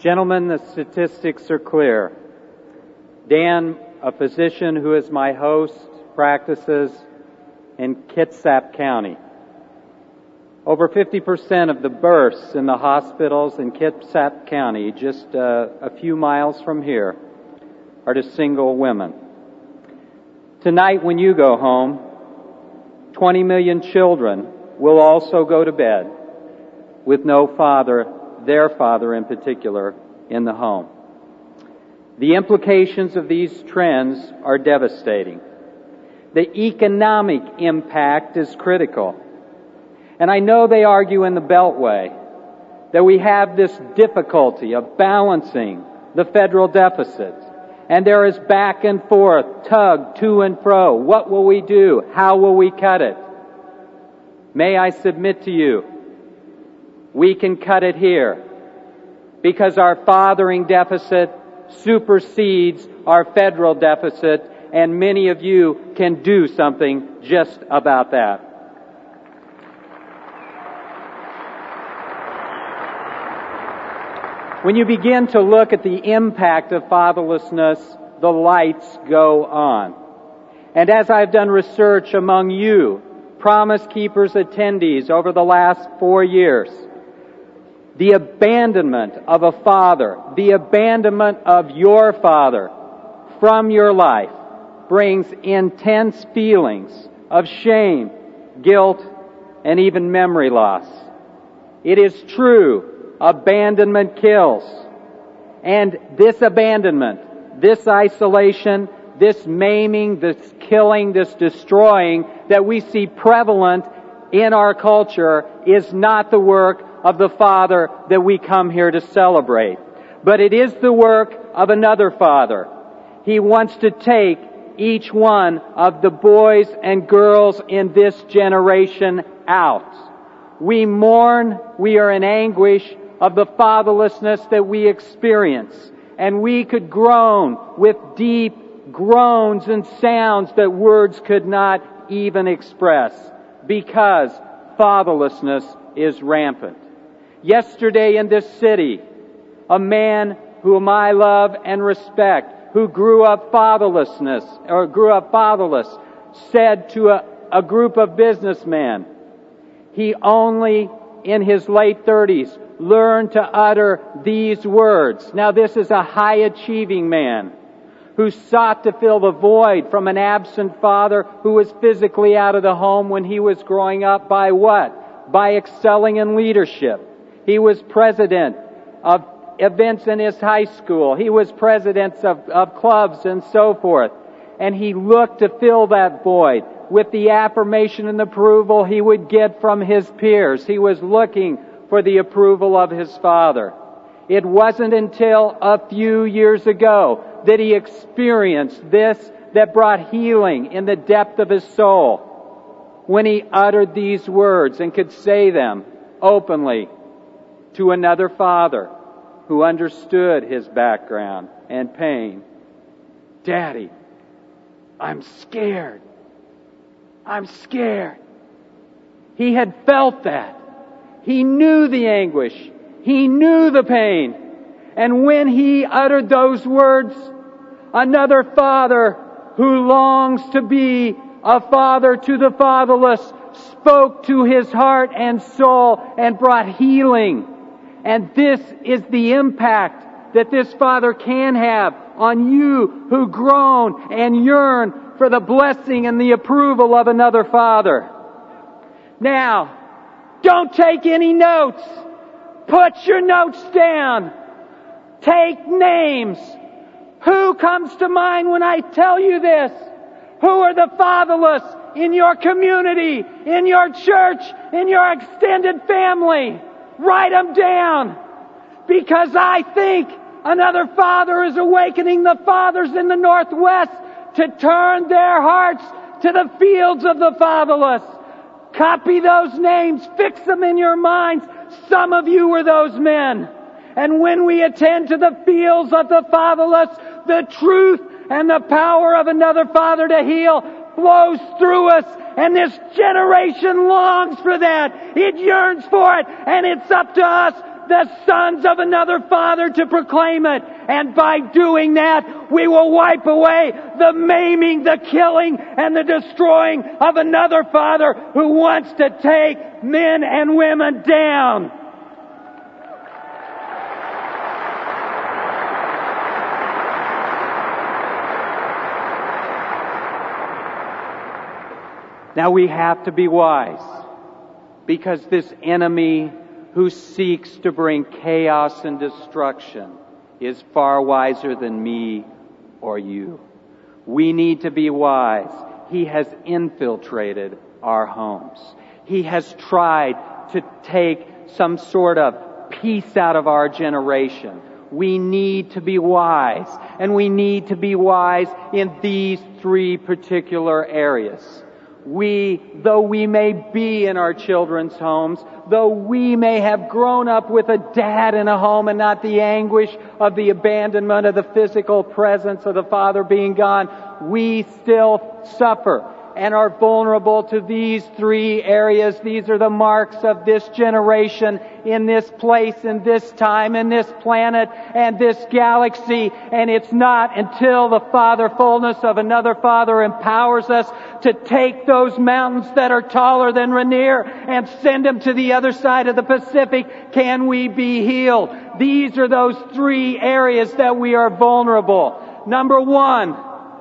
Gentlemen, the statistics are clear. Dan, a physician who is my host, practices in Kitsap County. Over 50% of the births in the hospitals in Kitsap County, just a few miles from here, are to single women. Tonight when you go home, 20 million children will also go to bed with no father, their father in particular, in the home. The implications of these trends are devastating. The economic impact is critical. And I know they argue in the Beltway that we have this difficulty of balancing the federal deficit. And there is back and forth, tug to and fro. What will we do? How will we cut it? May I submit to you, we can cut it here because our fathering deficit supersedes our federal deficit, and many of you can do something just about that. When you begin to look at the impact of fatherlessness, the lights go on. And as I've done research among you, Promise Keepers attendees over the last 4 years, the abandonment of a father, the abandonment of your father from your life brings intense feelings of shame, guilt, and even memory loss. It is true, abandonment kills. And this abandonment, this isolation, this maiming, this killing, this destroying that we see prevalent in our culture is not the work of the Father that we come here to celebrate. But it is the work of another Father. He wants to take each one of the boys and girls in this generation out. We mourn, we are in anguish of the fatherlessness that we experience. And we could groan with deep groans and sounds that words could not even express because fatherlessness is rampant. Yesterday in this city, a man whom I love and respect, who grew up fatherless, said to a group of businessmen, he only in his late 30s learned to utter these words. Now this is a high-achieving man who sought to fill the void from an absent father who was physically out of the home when he was growing up by what? By excelling in leadership. He was president of events in his high school. He was president of clubs and so forth. And he looked to fill that void with the affirmation and approval he would get from his peers. He was looking for the approval of his father. It wasn't until a few years ago that he experienced this that brought healing in the depth of his soul when he uttered these words and could say them openly to another father who understood his background and pain. Daddy, I'm scared. I'm scared. He had felt that. He knew the anguish. He knew the pain. And when he uttered those words, another father who longs to be a father to the fatherless spoke to his heart and soul and brought healing. And this is the impact that this father can have on you who groan and yearn for the blessing and the approval of another father. Now, don't take any notes. Put your notes down. Take names. Who comes to mind when I tell you this? Who are the fatherless in your community, in your church, in your extended family? Write them down. Because I think another father is awakening the fathers in the Northwest to turn their hearts to the fields of the fatherless. Copy those names. Fix them in your minds. Some of you were those men. And when we attend to the fields of the fatherless, the truth and the power of another father to heal flows through us. And this generation longs for that. It yearns for it. And it's up to us, the sons of another father to proclaim it. And by doing that, we will wipe away the maiming, the killing, and the destroying of another father who wants to take men and women down. Now we have to be wise, because this enemy who seeks to bring chaos and destruction is far wiser than me or you. We need to be wise. He has infiltrated our homes. He has tried to take some sort of peace out of our generation. We need to be wise, and we need to be wise in these three particular areas. Though we may be in our children's homes, though we may have grown up with a dad in a home and not the anguish of the abandonment of the physical presence of the father being gone, we still suffer and are vulnerable to these three areas. These are the marks of this generation, in this place, in this time, in this planet, and this galaxy. And it's not until the fatherfulness of another father empowers us to take those mountains that are taller than Rainier and send them to the other side of the Pacific can we be healed. These are those three areas that we are vulnerable. Number one,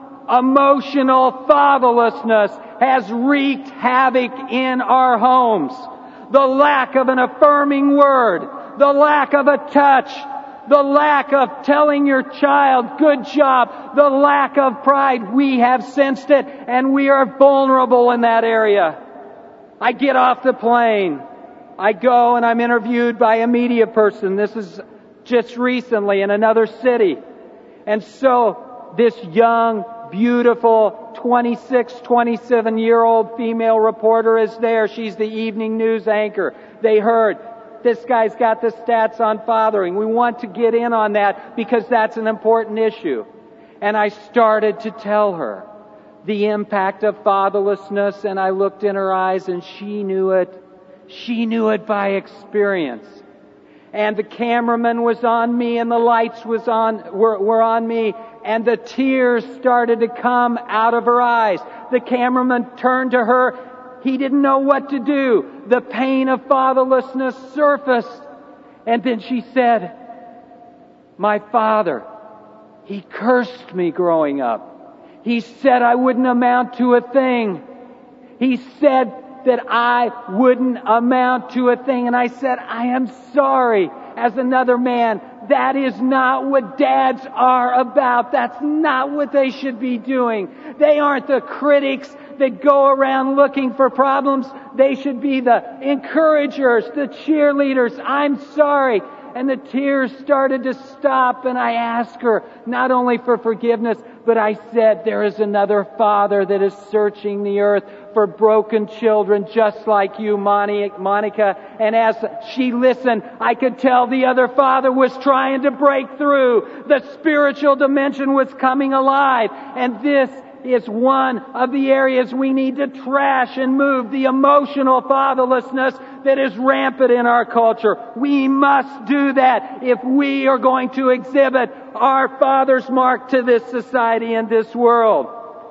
emotional fatherlessness has wreaked havoc in our homes. The lack of an affirming word, the lack of a touch, the lack of telling your child, good job, the lack of pride. We have sensed it, and we are vulnerable in that area. I get off the plane. I go and I'm interviewed by a media person. This is just recently in another city. And so this young, beautiful 26, 27-year-old female reporter is there. She's the evening news anchor. They heard, this guy's got the stats on fathering. We want to get in on that because that's an important issue. And I started to tell her the impact of fatherlessness, and I looked in her eyes and she knew it. She knew it by experience. And the cameraman was on me and the lights were on me, and the tears started to come out of her eyes. The cameraman turned to her. He didn't know what to do. The pain of fatherlessness surfaced. And then she said, my father, he cursed me growing up. He said I wouldn't amount to a thing. He said that I wouldn't amount to a thing. And I said, I am sorry. As another man, that is not what dads are about. That's not what they should be doing. They aren't the critics that go around looking for problems. They should be the encouragers, the cheerleaders. I'm sorry. And the tears started to stop, and I asked her not only for forgiveness, but I said, there is another father that is searching the earth for broken children just like you, Monica. And as she listened, I could tell the other father was trying to break through. The spiritual dimension was coming alive. And this is one of the areas we need to trash and move, the emotional fatherlessness that is rampant in our culture. We must do that if we are going to exhibit our Father's mark to this society and this world.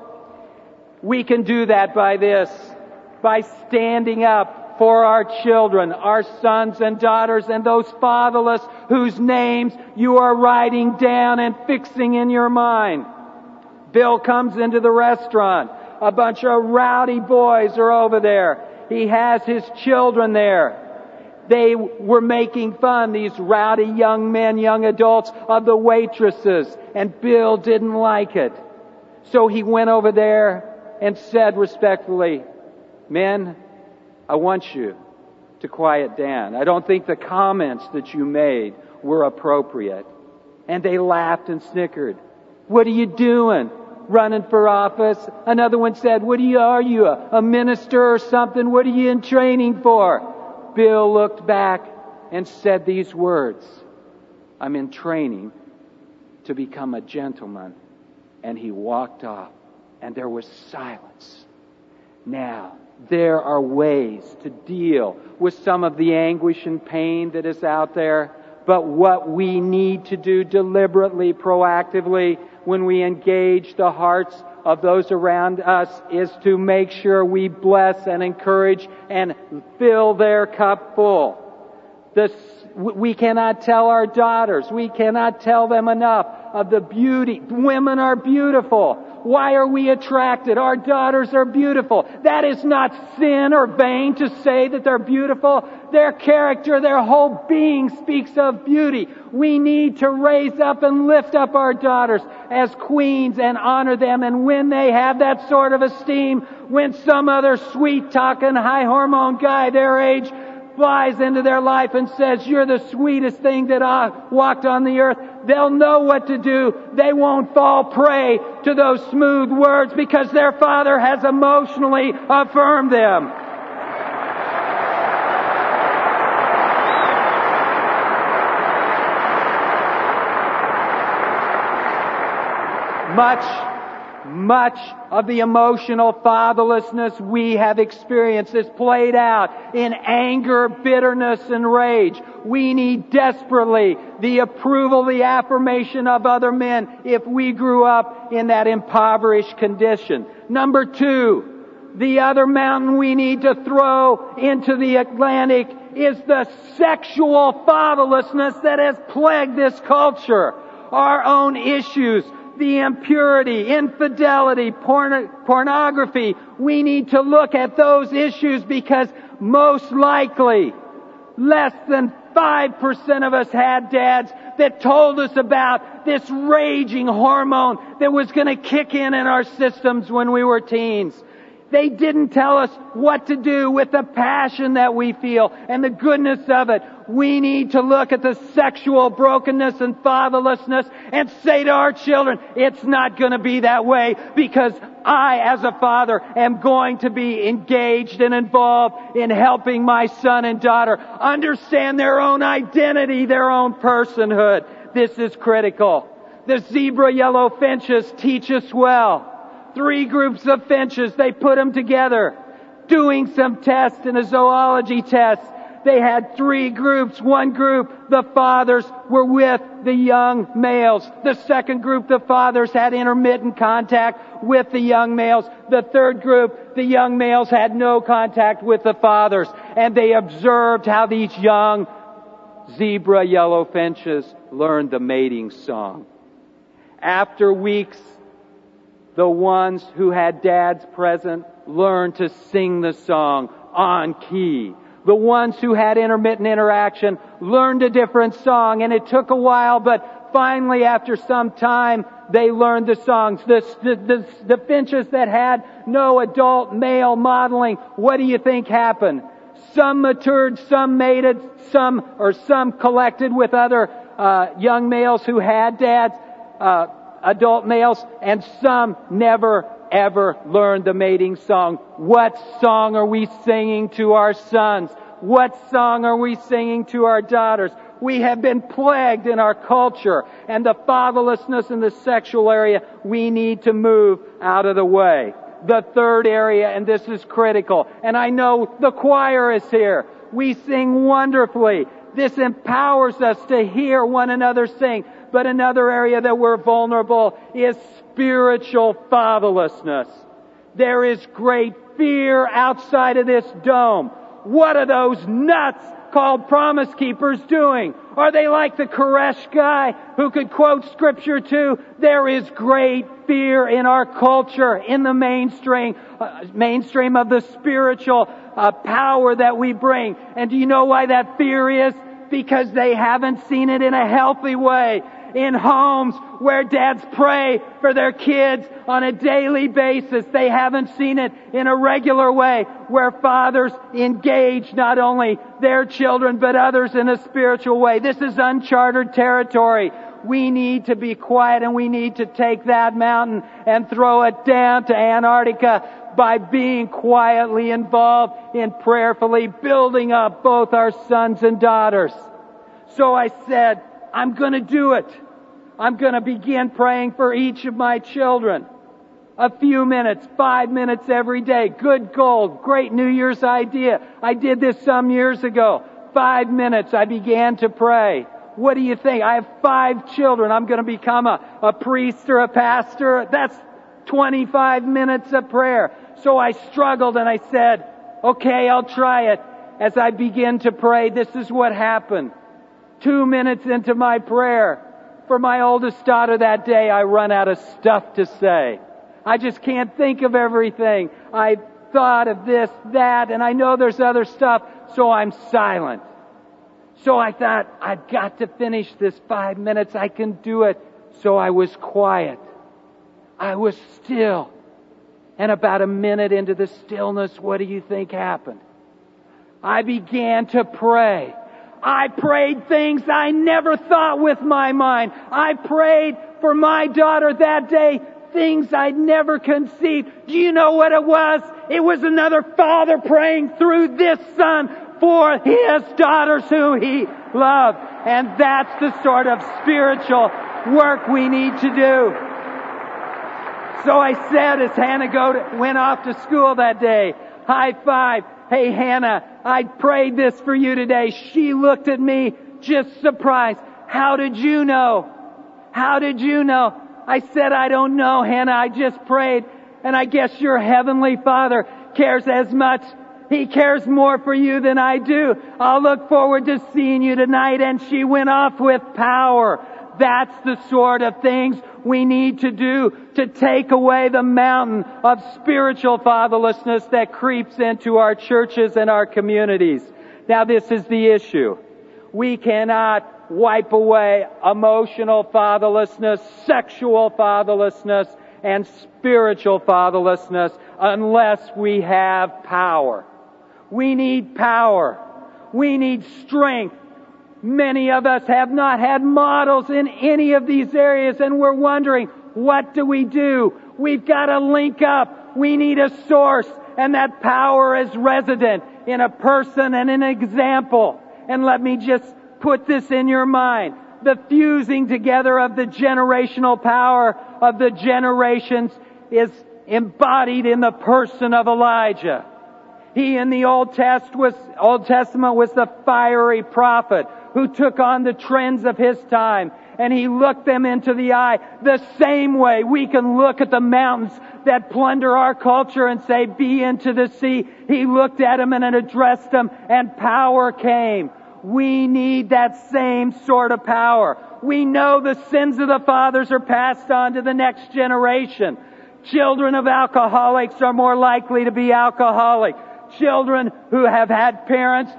We can do that by standing up for our children, our sons and daughters, and those fatherless whose names you are writing down and fixing in your mind. Bill comes into the restaurant. A bunch of rowdy boys are over there. He has his children there. They were making fun, these rowdy young men, young adults, of the waitresses, and Bill didn't like it. So he went over there and said respectfully, men, I want you to quiet down. I don't think the comments that you made were appropriate. And they laughed and snickered. What are you doing? Running for office? Another one said, are you a minister or something? What are you in training for? Bill looked back and said these words, I'm in training to become a gentleman. And he walked off, and there was silence. Now, There are ways to deal with some of the anguish and pain that is out there. But what we need to do deliberately, proactively, when we engage the hearts of those around us, is to make sure we bless and encourage and fill their cup full. We cannot tell our daughters, we cannot tell them enough of the beauty. Women are beautiful. Why are we attracted? Our daughters are beautiful. That is not sin or vain to say that they're beautiful. Their character, their whole being speaks of beauty. We need to raise up and lift up our daughters as queens and honor them. And when they have that sort of esteem, when some other sweet-talking, high-hormone guy their age flies into their life and says, "You're the sweetest thing that I walked on the earth," they'll know what to do. They won't fall prey to those smooth words because their father has emotionally affirmed them. Much of the emotional fatherlessness we have experienced is played out in anger, bitterness, and rage. We need desperately the approval, the affirmation of other men if we grew up in that impoverished condition. Number 2, the other mountain we need to throw into the Atlantic is the sexual fatherlessness that has plagued this culture. Our own issues, the impurity, infidelity, pornography. We need to look at those issues because most likely less than 5% of us had dads that told us about this raging hormone that was going to kick in our systems when we were teens. They didn't tell us what to do with the passion that we feel and the goodness of it. We need to look at the sexual brokenness and fatherlessness and say to our children, it's not going to be that way because I, as a father, am going to be engaged and involved in helping my son and daughter understand their own identity, their own personhood. This is critical. The zebra yellow finches teach us well. 3 groups of finches, they put them together, doing some tests in a zoology test. They had 3 groups. One group, the fathers were with the young males. The second group, the fathers had intermittent contact with the young males. The third group, the young males had no contact with the fathers. And they observed how these young zebra yellow finches learned the mating song. After weeks, the ones who had dads present learned to sing the song on key. The ones who had intermittent interaction learned a different song, and it took a while, but finally, after some time, they learned the songs. The finches that had no adult male modeling, what do you think happened? Some matured, some mated, some collected with other young males who had dads, adult males, and some never ever learned the mating song. What song are we singing to our sons? What song are we singing to our daughters? We have been plagued in our culture and the fatherlessness in the sexual area. We need to move out of the way. The third area, and this is critical, and I know the choir is here. We sing wonderfully. This empowers us to hear one another sing. But another area that we're vulnerable is spiritual fatherlessness. There is great fear outside of this dome. What are those nuts called Promise Keepers doing? Are they like the Koresh guy who could quote Scripture too? There is great fear in our culture, in the mainstream of the spiritual power that we bring. And do you know why that fear is? Because they haven't seen it in a healthy way. In homes where dads pray for their kids on a daily basis, they haven't seen it in a regular way where fathers engage not only their children but others in a spiritual way. This is uncharted territory. We need to be quiet, and we need to take that mountain and throw it down to Antarctica by being quietly involved in prayerfully building up both our sons and daughters. So I said, I'm going to do it. I'm going to begin praying for each of my children. A few minutes, 5 minutes every day. Good gold. Great New Year's idea. I did this some years ago. 5 minutes I began to pray. What do you think? I have 5 children. I'm going to become a priest or a pastor. That's 25 minutes of prayer. So I struggled and I said, okay, I'll try it. As I begin to pray, this is what happened. 2 minutes into my prayer, for my oldest daughter that day, I run out of stuff to say. I just can't think of everything. I thought of this, that, and I know there's other stuff, so I'm silent. So I thought, I've got to finish this 5 minutes. I can do it. So I was quiet. I was still. And about a minute into the stillness, what do you think happened? I began to pray. I prayed things I never thought with my mind. I prayed for my daughter that day, things I'd never conceived. Do you know what it was? It was another father praying through this son for his daughters who he loved. And that's the sort of spiritual work we need to do. So I said as Hannah went off to school that day, high five, hey Hannah, I prayed this for you today. She looked at me just surprised. How did you know? How did you know? I said, I don't know, Hannah. I just prayed. And I guess your Heavenly Father cares as much. He cares more for you than I do. I'll look forward to seeing you tonight. And she went off with power. That's the sort of things we need to do to take away the mountain of spiritual fatherlessness that creeps into our churches and our communities. Now, this is the issue. We cannot wipe away emotional fatherlessness, sexual fatherlessness, and spiritual fatherlessness unless we have power. We need power. We need strength. Many of us have not had models in any of these areas, and we're wondering, what do we do? We've got to link up. We need a source, and that power is resident in a person and an example. And let me just put this in your mind. The fusing together of the generational power of the generations is embodied in the person of Elijah. He in the Old Testament was the fiery prophet who took on the trends of his time, and he looked them into the eye. The same way we can look at the mountains that plunder our culture and say, be into the sea. He looked at them and addressed them, and power came. We need that same sort of power. We know the sins of the fathers are passed on to the next generation. Children of alcoholics are more likely to be alcoholic. Children who have had parents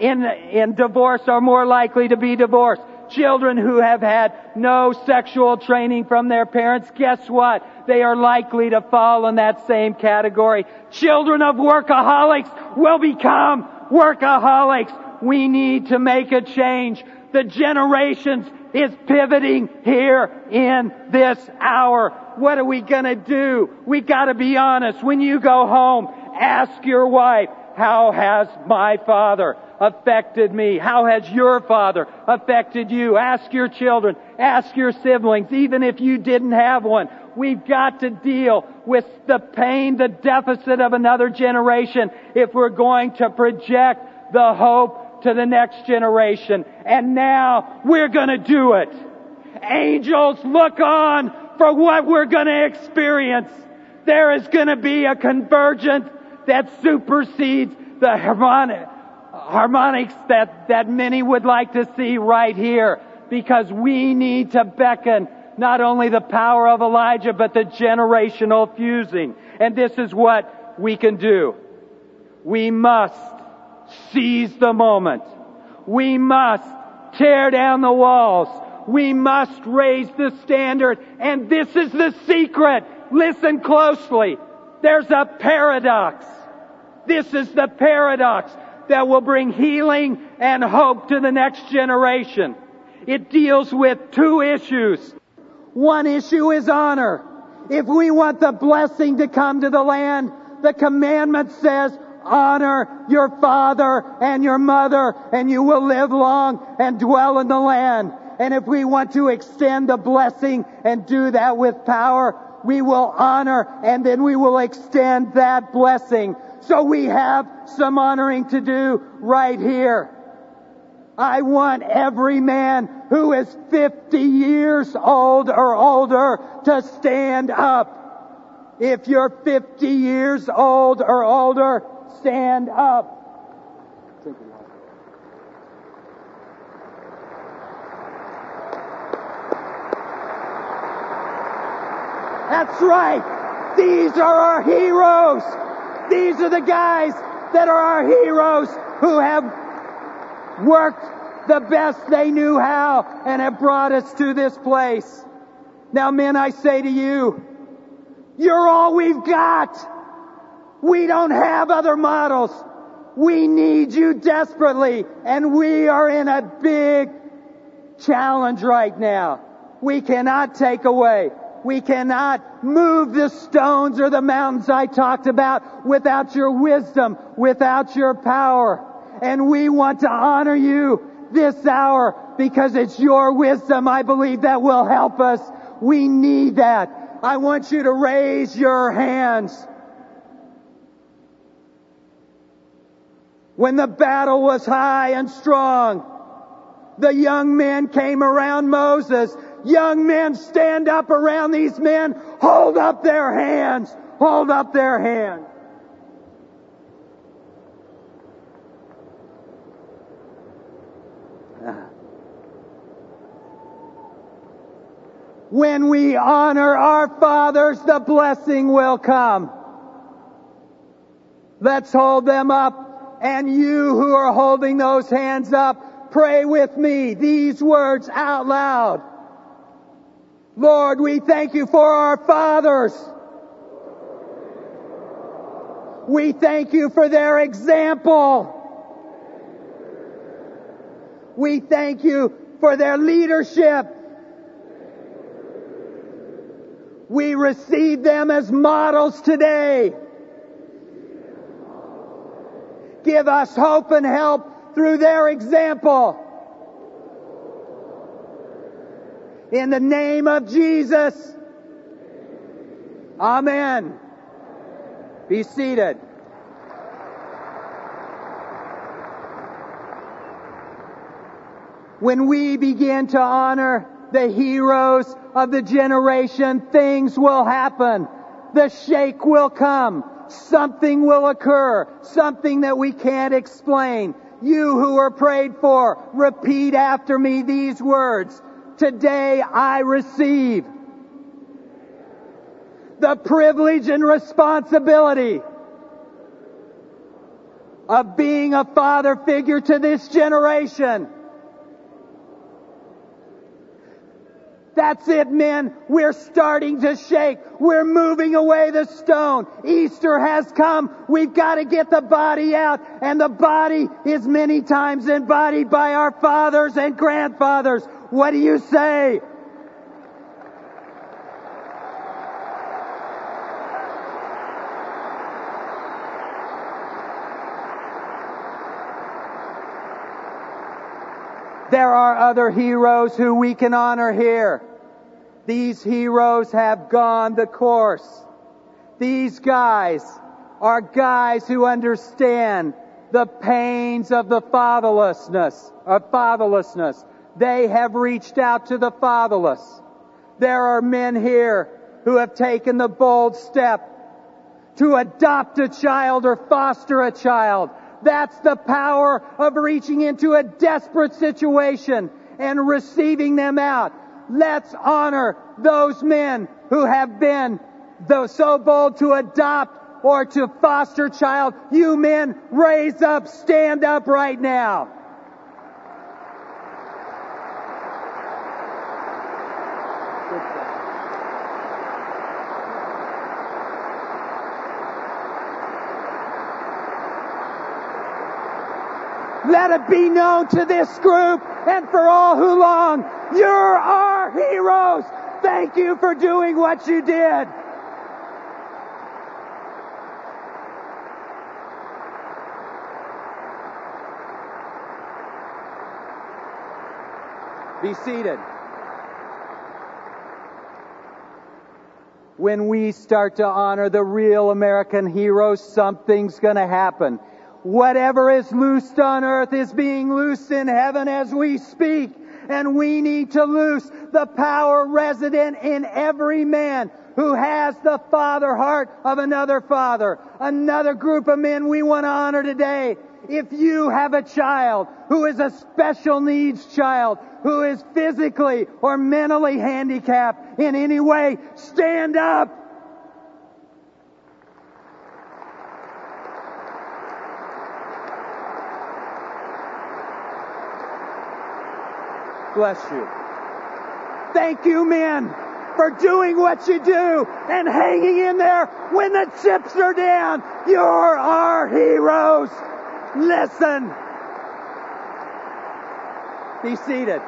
in divorce are more likely to be divorced. Children who have had no sexual training from their parents, guess what? They are likely to fall in that same category. Children of workaholics will become workaholics. We need to make a change. The generations is pivoting here in this hour. What are we gonna do? We gotta be honest. When you go home, ask your wife, how has my father affected me? How has your father affected you? Ask your children. Ask your siblings, even if you didn't have one. We've got to deal with the pain, the deficit of another generation if we're going to project the hope to the next generation. And now we're going to do it. Angels, look on for what we're going to experience. There is going to be a convergence that supersedes the harmonics that many would like to see right here, because we need to beckon not only the power of Elijah, but the generational fusing. And this is what we can do. We must seize the moment. We must tear down the walls. We must raise the standard. And this is the secret. Listen closely. There's a paradox. This is the paradox that will bring healing and hope to the next generation. It deals with two issues. One issue is honor. If we want the blessing to come to the land, the commandment says, honor your father and your mother, and you will live long and dwell in the land. And if we want to extend the blessing and do that with power, we will honor, and then we will extend that blessing. So we have some honoring to do right here. I want every man who is 50 years old or older to stand up. If you're 50 years old or older, stand up. That's right. These are our heroes. These are the guys that are our heroes who have worked the best they knew how and have brought us to this place. Now, men, I say to you, you're all we've got. We don't have other models. We need you desperately, and we are in a big challenge right now. We cannot take away. We cannot move the stones or the mountains I talked about without your wisdom, without your power. And we want to honor you this hour because it's your wisdom, I believe, that will help us. We need that. I want you to raise your hands. When the battle was high and strong, the young men came around Moses. Young men, stand up around these men. Hold up their hands. Hold up their hands. When we honor our fathers, the blessing will come. Let's hold them up. And you who are holding those hands up, pray with me these words out loud. Lord, we thank you for our fathers. We thank you for their example. We thank you for their leadership. We receive them as models today. Give us hope and help through their example. In the name of Jesus. Amen. Be seated. When we begin to honor the heroes of the generation, things will happen. The shake will come. Something will occur. Something that we can't explain. You who are prayed for, repeat after me these words. Today I receive the privilege and responsibility of being a father figure to this generation. That's it, men. We're starting to shake. We're moving away the stone. Easter has come. We've got to get the body out. And the body is many times embodied by our fathers and grandfathers. What do you say? There are other heroes who we can honor here. These heroes have gone the course. These guys are guys who understand the pains of the fatherlessness. They have reached out to the fatherless. There are men here who have taken the bold step to adopt a child or foster a child. That's the power of reaching into a desperate situation and receiving them out. Let's honor those men who have been so bold to adopt or to foster child. You men, raise up, stand up right now. Let it be known to this group and for all who long, you're our heroes. Thank you for doing what you did. Be seated. When we start to honor the real American heroes, something's going to happen. Whatever is loosed on earth is being loosed in heaven as we speak. And we need to loose the power resident in every man who has the father heart of another father. Another group of men we want to honor today. If you have a child who is a special needs child, who is physically or mentally handicapped in any way, stand up. Bless you. Thank you, men, for doing what you do and hanging in there when the chips are down. You're our heroes. Listen. Be seated.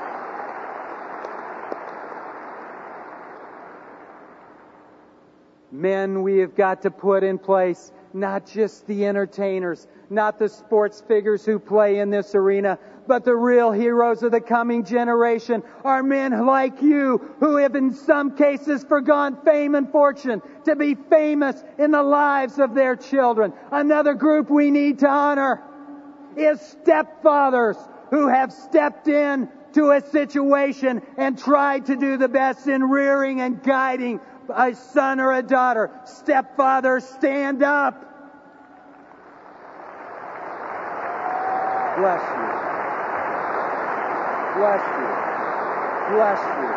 Men, we have got to put in place not just the entertainers, not the sports figures who play in this arena, but the real heroes of the coming generation are men like you who have in some cases forgone fame and fortune to be famous in the lives of their children. Another group we need to honor is stepfathers who have stepped in to a situation and tried to do the best in rearing and guiding a son or a daughter. Stepfathers, stand up. Bless you. Bless you. Bless you.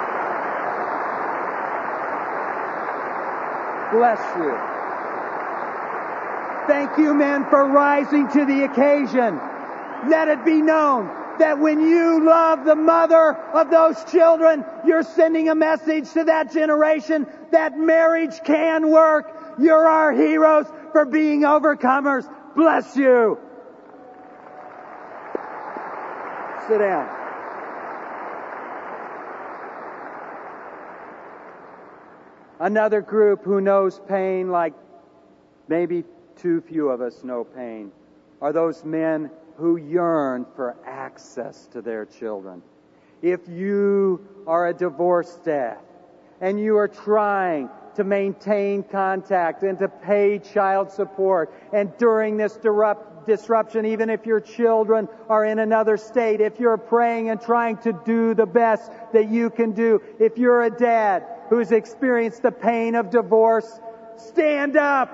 Bless you. Thank you, men, for rising to the occasion. Let it be known that when you love the mother of those children, you're sending a message to that generation that marriage can work. You're our heroes for being overcomers. Bless you. Sit down. Another group who knows pain like maybe too few of us know pain are those men who yearn for access to their children. If you are a divorced dad and you are trying to maintain contact and to pay child support, and during this disruption, even if your children are in another state, if you're praying and trying to do the best that you can do, if you're a dad who's experienced the pain of divorce, stand up.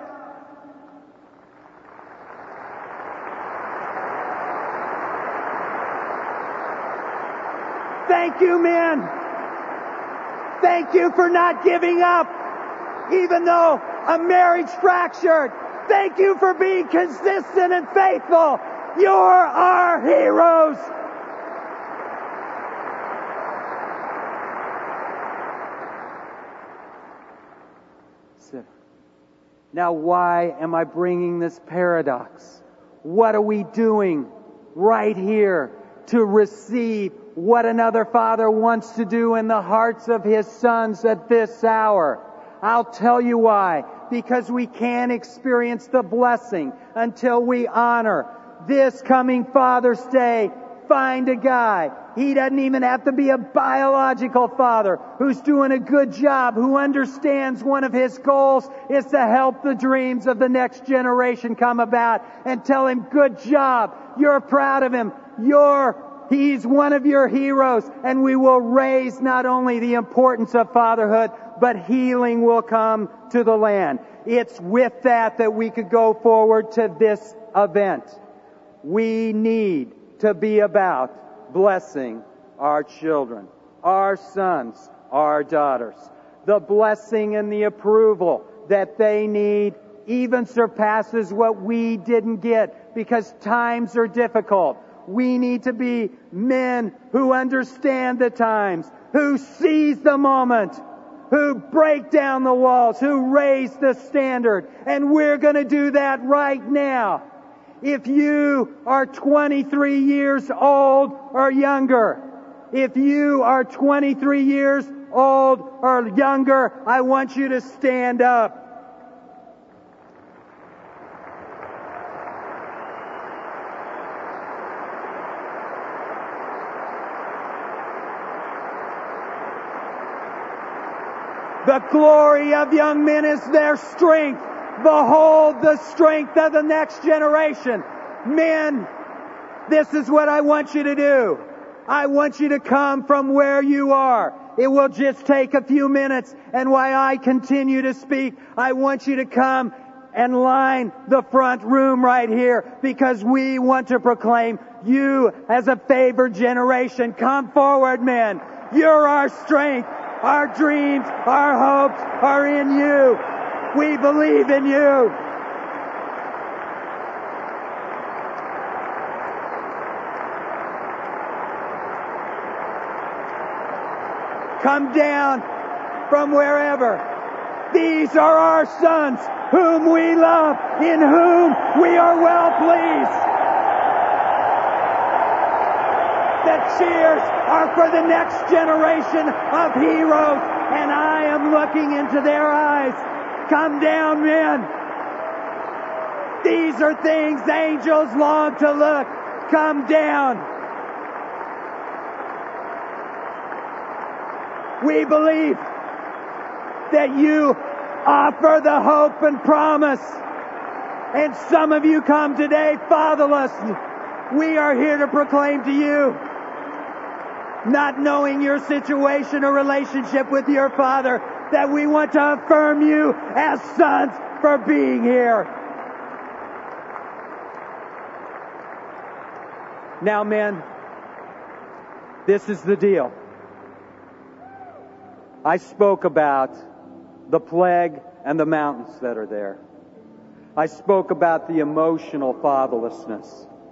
Thank you, men. Thank you for not giving up, even though a marriage fractured. Thank you for being consistent and faithful. You're our heroes. Sit. Now, why am I bringing this paradox? What are we doing right here to receive what another father wants to do in the hearts of his sons at this hour? I'll tell you why. Because we can't experience the blessing until we honor this coming Father's Day. Find a guy. He doesn't even have to be a biological father who's doing a good job, who understands one of his goals is to help the dreams of the next generation come about, and tell him, good job. You're proud of him. He's one of your heroes, and we will raise not only the importance of fatherhood, but healing will come to the land. It's with that we could go forward to this event. We need to be about blessing our children, our sons, our daughters. The blessing and the approval that they need even surpasses what we didn't get because times are difficult. We need to be men who understand the times, who seize the moment, who break down the walls, who raise the standard. And we're going to do that right now. If you are 23 years old or younger, if you are 23 years old or younger, I want you to stand up. The glory of young men is their strength. Behold the strength of the next generation. Men, this is what I want you to do. I want you to come from where you are. It will just take a few minutes, and while I continue to speak, I want you to come and line the front room right here, because we want to proclaim you as a favored generation. Come forward, men. You're our strength. Our dreams, our hopes are in you. We believe in you. Come down from wherever. These are our sons, whom we love, in whom we are well pleased. The cheers are for the next generation of heroes, and I am looking into their eyes. Come down, men. These are things angels long to look. Come down. We believe that you offer the hope and promise. And some of you come today fatherless. We are here to proclaim to you, not knowing your situation or relationship with your father, that we want to affirm you as sons for being here. Now, men, this is the deal. I spoke about the plague and the mountains that are there. I spoke about the emotional fatherlessness.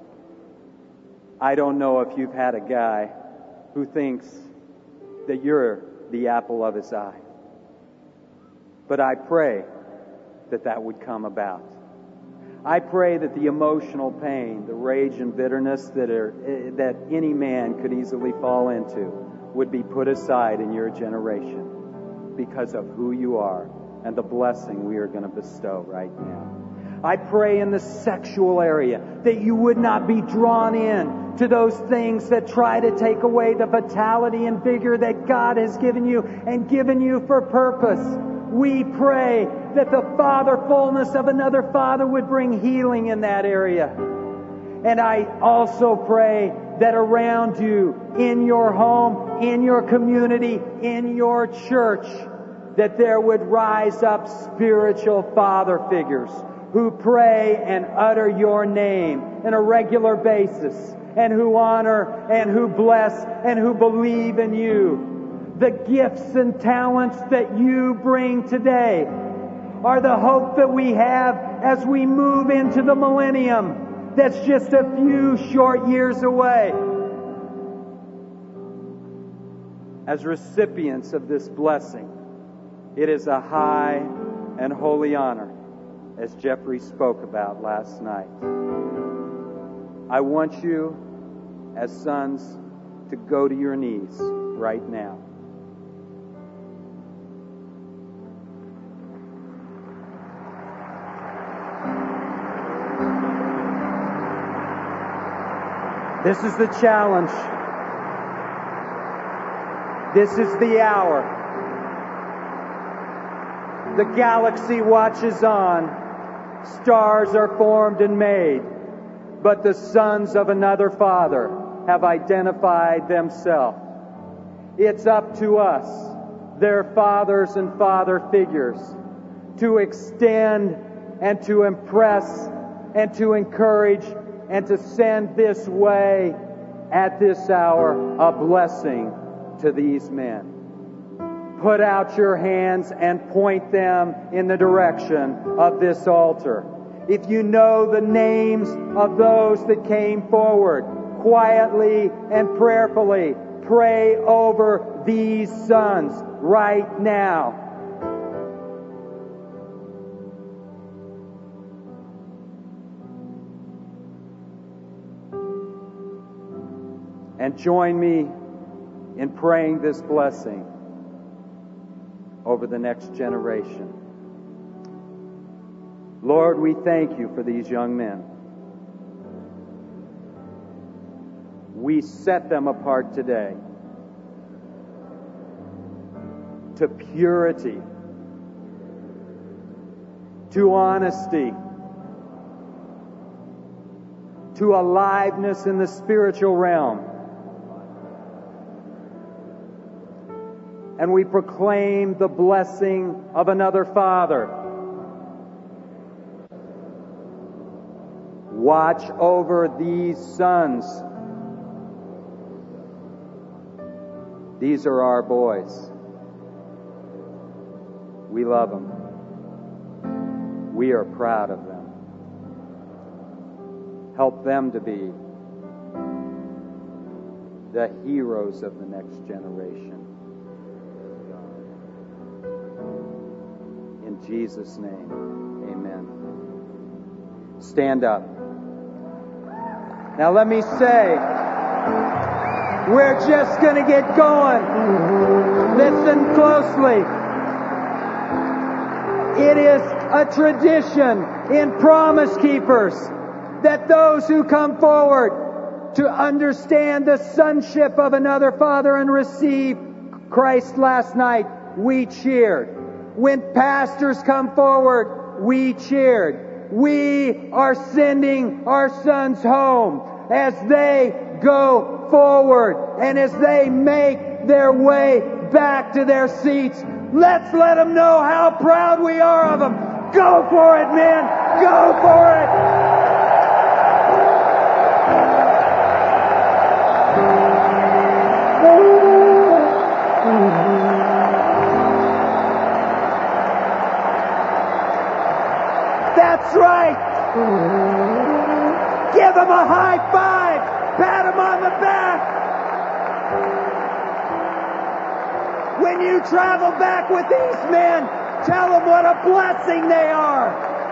I don't know if you've had a guy who thinks that you're the apple of his eye. But I pray that that would come about. I pray that the emotional pain, the rage and bitterness that any man could easily fall into would be put aside in your generation because of who you are and the blessing we are going to bestow right now. I pray in the sexual area that you would not be drawn in to those things that try to take away the vitality and vigor that God has given you and given you for purpose. We pray that the fatherfulness of another father would bring healing in that area. And I also pray that around you, in your home, in your community, in your church, that there would rise up spiritual father figures who pray and utter your name on a regular basis, and who honor and who bless and who believe in you. The gifts and talents that you bring today are the hope that we have as we move into the millennium that's just a few short years away. As recipients of this blessing, it is a high and holy honor, as Jeffrey spoke about last night. I want you, as sons, to go to your knees right now. This is the challenge. This is the hour. The galaxy watches on. Stars are formed and made. But the sons of another father have identified themselves. It's up to us, their fathers and father figures, to extend and to impress and to encourage and to send this way at this hour a blessing to these men. Put out your hands and point them in the direction of this altar. If you know the names of those that came forward, quietly and prayerfully pray over these sons right now. And join me in praying this blessing over the next generation. Lord, we thank you for these young men. We set them apart today to purity, to honesty, to aliveness in the spiritual realm. And we proclaim the blessing of another Father. Watch over these sons. These are our boys. We love them. We are proud of them. Help them to be the heroes of the next generation. In Jesus' name, amen. Stand up. Now let me say, we're just going to get going. Listen closely. It is a tradition in Promise Keepers that those who come forward to understand the sonship of another Father and receive Christ last night, we cheered. When pastors come forward, we cheered. We are sending our sons home as they go forward and as they make their way back to their seats. Let's let them know how proud we are of them. Go for it, men! Go for it! That's right! Give them a high five! Pat them on the back! When you travel back with these men, tell them what a blessing they are!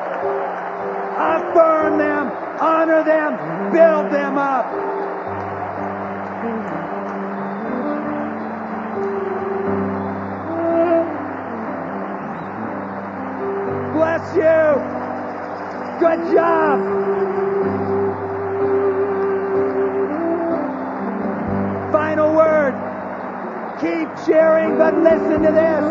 Affirm them, honor them, build them up! Bless you! Good job! Final word. Keep cheering, but listen to this.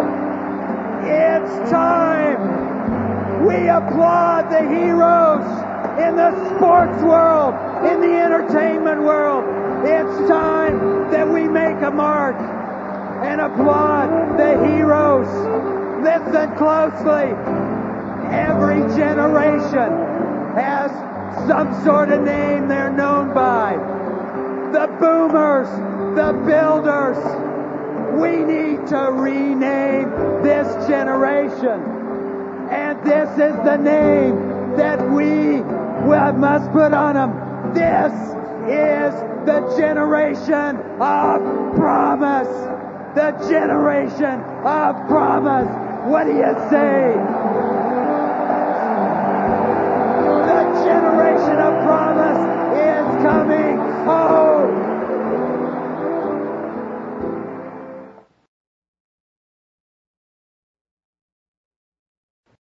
It's time. We applaud the heroes in the sports world, in the entertainment world. It's time that we make a mark and applaud the heroes. Listen closely. Every generation has some sort of name they're known by. The boomers, the builders. We need to rename this generation. And this is the name that we must put on them. This is the generation of promise. The generation of promise. What do you say?